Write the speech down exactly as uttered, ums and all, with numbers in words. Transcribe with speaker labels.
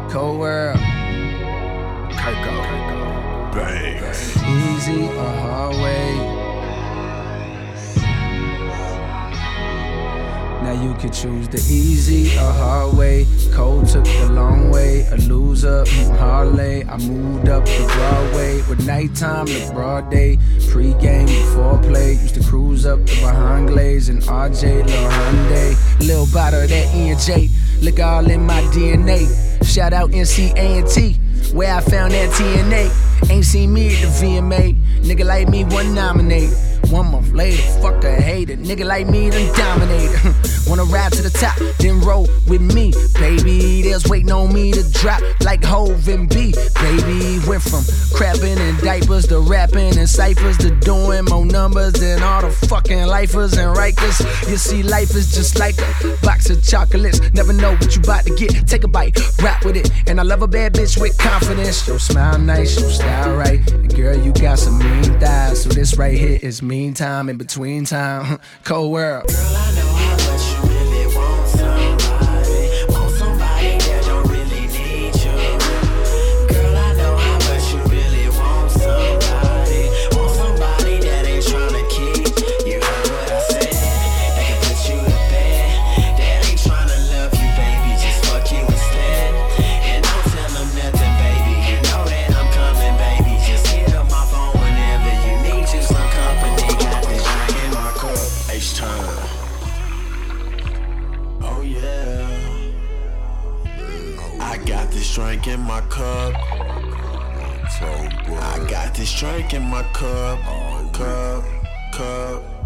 Speaker 1: Cold world. Kirko.
Speaker 2: Banks.
Speaker 1: Easy or hard way. Now you can choose the easy or hard way. Cole took the long way. A loser from Harley. I moved up the Broadway. With nighttime to broad day. Pre-game before play. Used to cruise up the behind glaze. And R J, Lil Hyundai. Little bottle of that E and J. Look all in my D N A. Shout out N C A and T. Where I found that T N A. Ain't seen me at the V M A. Nigga like me wasn't nominated. One month later, fuck a hater. Nigga like me done dominated. Wanna ride to the top, then roll with me. Baby, they was waiting on me to drop like Hov and B. Baby, went from crapping in diapers to rapping in ciphers to doing more numbers than all the fucking lifers and Rikers. You see, life is just like a box of chocolates. Never know what you about to get. Take a bite, rap with it. And I love a bad bitch with confidence. Yo, smile nice, yo, style right. And girl, you got some mean thighs. So this right here is meantime in between time. Cold world.
Speaker 3: Girl, I know how much you really want somebody. Want somebody that don't really need you. Girl, I know how much you really want somebody. Want somebody that ain't tryna keep. You heard what I said. That can put you to bed. That ain't tryna love you, baby. Just fuck you instead. And don't tell them nothing, baby. You know that I'm coming, baby. Just hit up my phone whenever you need you some company. Got this drink in my cup. H-time. Oh yeah. I got this drink in my cup. I got this drink in my cup. Cup, cup.